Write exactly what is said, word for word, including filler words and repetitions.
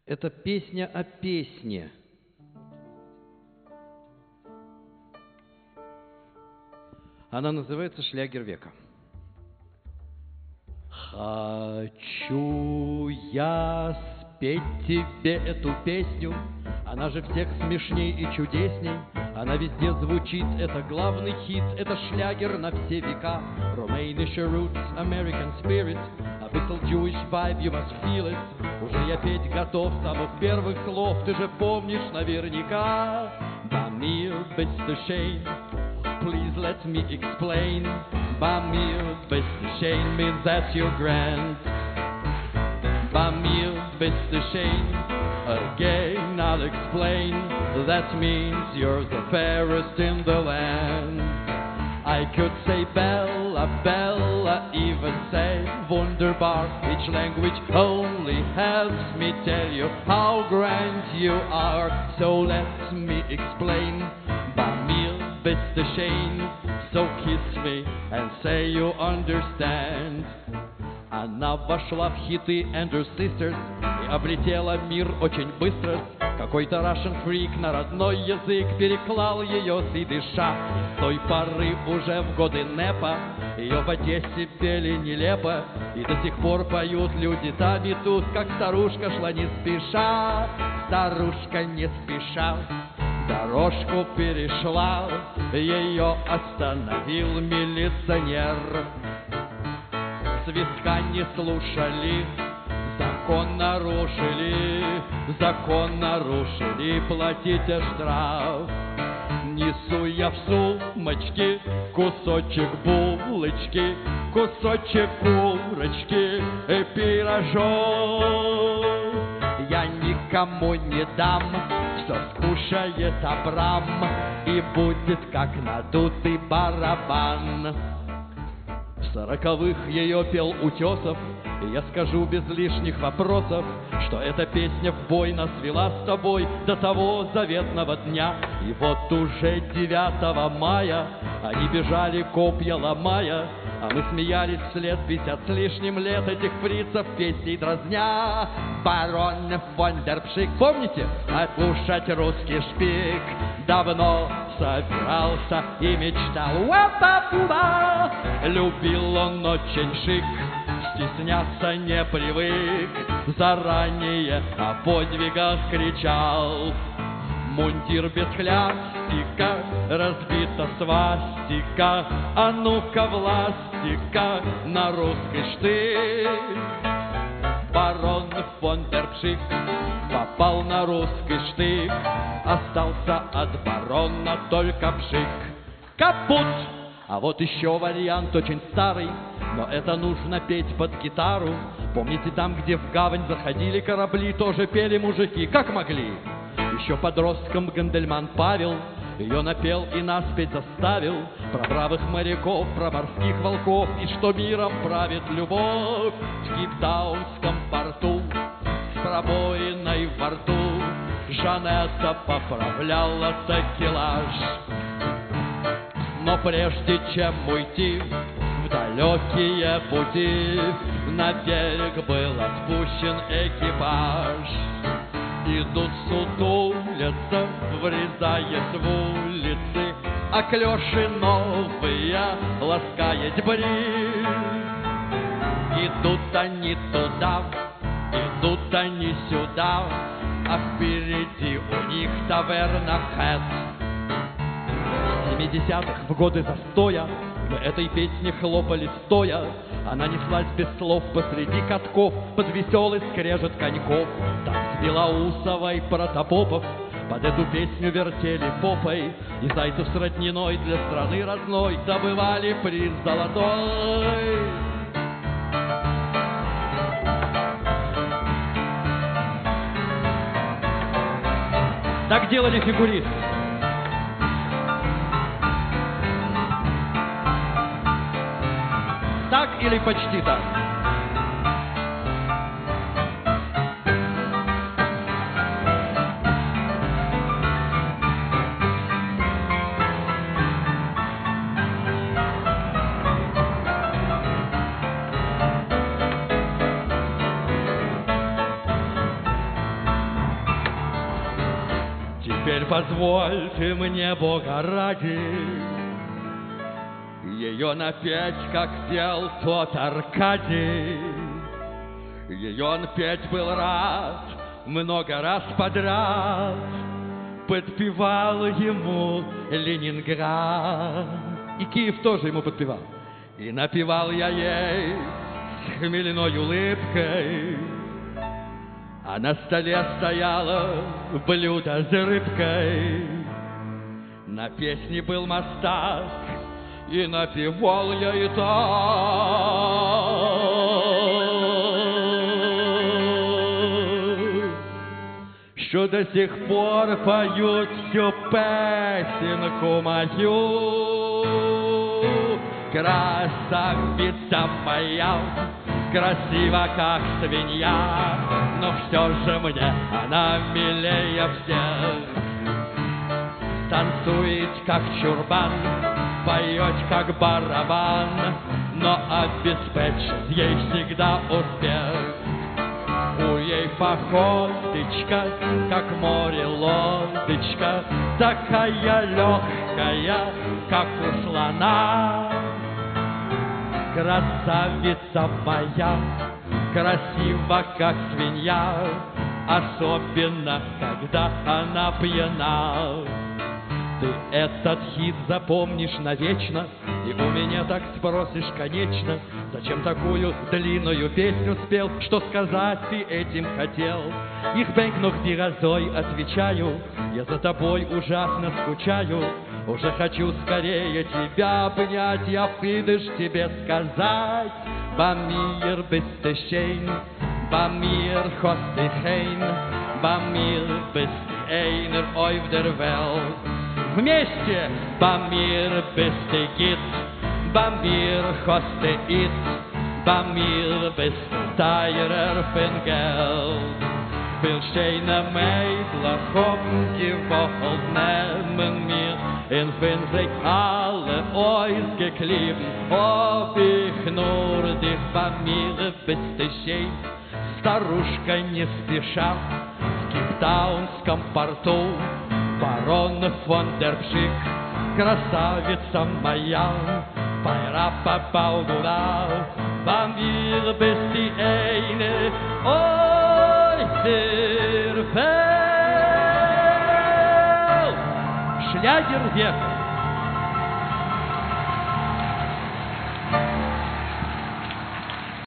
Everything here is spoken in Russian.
Это песня о песне. Она называется «Шлягер века». Хочу я спеть тебе эту песню, она же всех смешней и чудесней. Она везде звучит, это главный хит, это шлягер на все века. Romanian roots, American spirit, a little Jewish vibe, you must feel it. Уже я петь готов с самых первых слов, ты же помнишь наверняка. Bei mir bist du schön, please let me explain. Bei mir bist du schön means that you're grand. Bei mir bist du schön, again I'll explain. That means you're the fairest in the land. I could say Bella, Bella, even say wunderbar. Each language only helps me tell you how grand you are. So let me explain. Bei mir bist du schön, so kiss me and say you understand. Она вошла в хиты and her sisters и облетела мир очень быстро. Какой-то Russian freak на родной язык переклал ее с идыша. С той поры уже в годы НЭПа ее в Одессе пели нелепо. И до сих пор поют люди там и тут, как старушка шла не спеша. Старушка не спеша дорожку перешла, ее остановил милиционер. Свистка не слушали, закон нарушили, закон нарушили, платите штраф. Несу я в сумочке кусочек булочки, кусочек курочки и пирожок. Я никому не дам, все скушает Абрам, и будет как надутый барабан. В сороковых ее пел Утесов, и я скажу без лишних вопросов, что эта песня в бой нас вела с тобой до того заветного дня. И вот уже девятого мая они бежали, копья ломая, а мы смеялись вслед пятьдесят с лишним лет этих фрицев песней дразня. Барон фон дер Пшик, помните? Ослушать русский шпик давно собирался и мечтал. Уа-па-пу-ба! Любил он очень шик, стесняться не привык, заранее о подвигах кричал. Мундир без хлястика, разбита свастика, а ну-ка властика на русский штык. Барон фон дер Пшик попал на русский штык, остался от барона только пшик. Капут! А вот еще вариант очень старый, но это нужно петь под гитару. Помните, там, где в гавань заходили корабли, тоже пели мужики, как могли. Еще подростком Гандельман Павел ее напел и нас петь заставил. Про бравых моряков, про морских волков, и что миром правит любовь. В Кейптаунском порту с пробоиной во рту Жанетта поправляла такелаж. Но прежде чем уйти в далекие пути, на берег был отпущен экипаж. Идут сутулятся, врезаясь в улицы, а клёши новые ласкает бриз. Идут они туда, идут они сюда, а впереди у них таверна Хэт. В семидесятых, в годы застоя, мы этой песне хлопали стоя. Она неслась без слов посреди катков под веселый скрежет коньков. Там с Белоусовой Протопопов под эту песню вертели попой, и зайцев с родниной для страны родной добывали приз золотой. Так делали фигуристы. Так или почти так. теперь позвольте мне, Бога ради, ее напеть, как пел тот Аркадий. Ее он петь был рад много раз подряд, подпевал ему Ленинград. И Киев тоже ему подпевал. И напевал я ей с хмельной улыбкой, а на столе стояло блюдо с рыбкой. На песне был мастак, и напевал я и так, что до сих пор поют всю песенку мою. Красавица моя, красива, как свинья, но все же мне она милее всех. Танцует, как чурбан, поет, как барабан, но обеспечен ей всегда успех. У ей походочка, как море лодочка, такая легкая, как у слона. Красавица моя, красива, как свинья, особенно, когда она пьяна. Ты этот хит запомнишь навечно, и у меня так спросишь, конечно, зачем такую длинную песню спел, что сказать ты этим хотел? Ich bin noch дерзой, отвечаю, я за тобой ужасно скучаю, уже хочу скорее тебя обнять, я выдашь тебе сказать. Bei mir bist du schön, bei mir hast du heim, bei mir bist du einer auf der Welt. Вместе! Bei mir bist du Git, bei mir hast du it, bei mir bist du teurer von Geld. Viel schöne Mädel haben gewollt nehmen mir, und wenn sich alle ausgeklebt, ob ich nur dich. Bei mir bist du schön, старушка не спеша, в кейптаунском порту барон фон дер Пшик, красавица моя, Пайра-па-пау-ду-да. Bei mir bist du eine äußerst Шлягер века.